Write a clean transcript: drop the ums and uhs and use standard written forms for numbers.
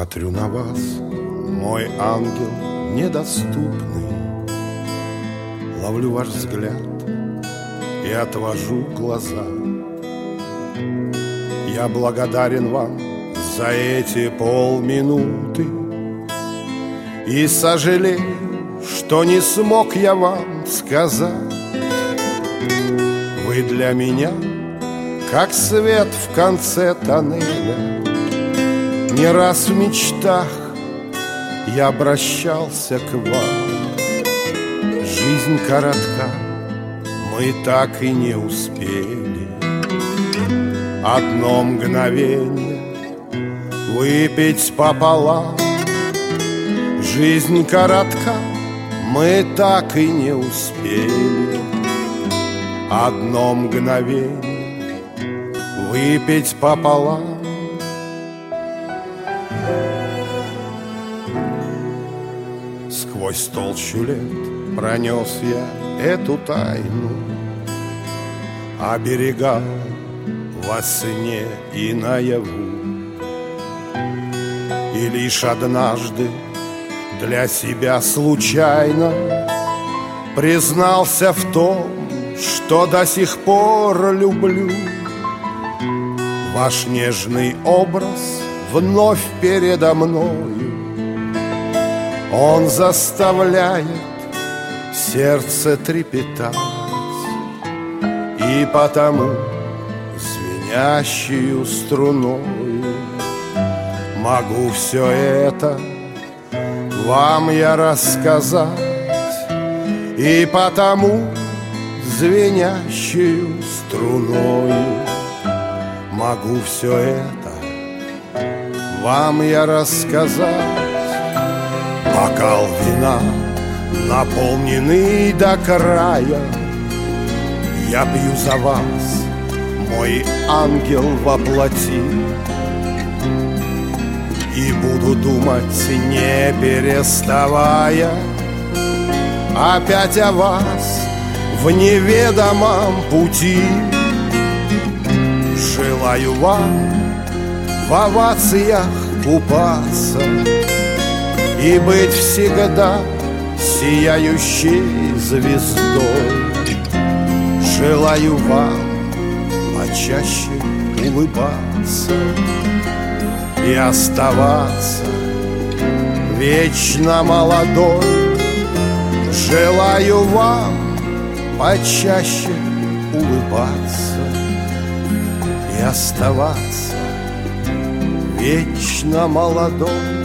Смотрю на вас, мой ангел недоступный, ловлю ваш взгляд и отвожу глаза. Я благодарен вам за эти полминуты и сожалею, что не смог я вам сказать. Вы для меня как свет в конце тоннеля. Не раз в мечтах я обращался к вам. Жизнь коротка, мы так и не успели одно мгновение выпить пополам. Жизнь коротка, мы так и не успели одно мгновение выпить пополам. Сквозь толщу лет пронес я эту тайну, оберегал во сне и наяву. И лишь однажды для себя случайно признался в том, что до сих пор люблю. Ваш нежный образ вновь передо мною, он заставляет сердце трепетать. И потому звенящую струною могу все это вам я рассказать. И потому звенящую струною могу все это вам я рассказать. Бокал вина, наполненный до края, я пью за вас, мой ангел воплоти. И буду думать, не переставая, опять о вас в неведомом пути. Желаю вам в овациях купаться и быть всегда сияющей звездой. Желаю вам почаще улыбаться и оставаться вечно молодой. Желаю вам почаще улыбаться и оставаться вечно молодой.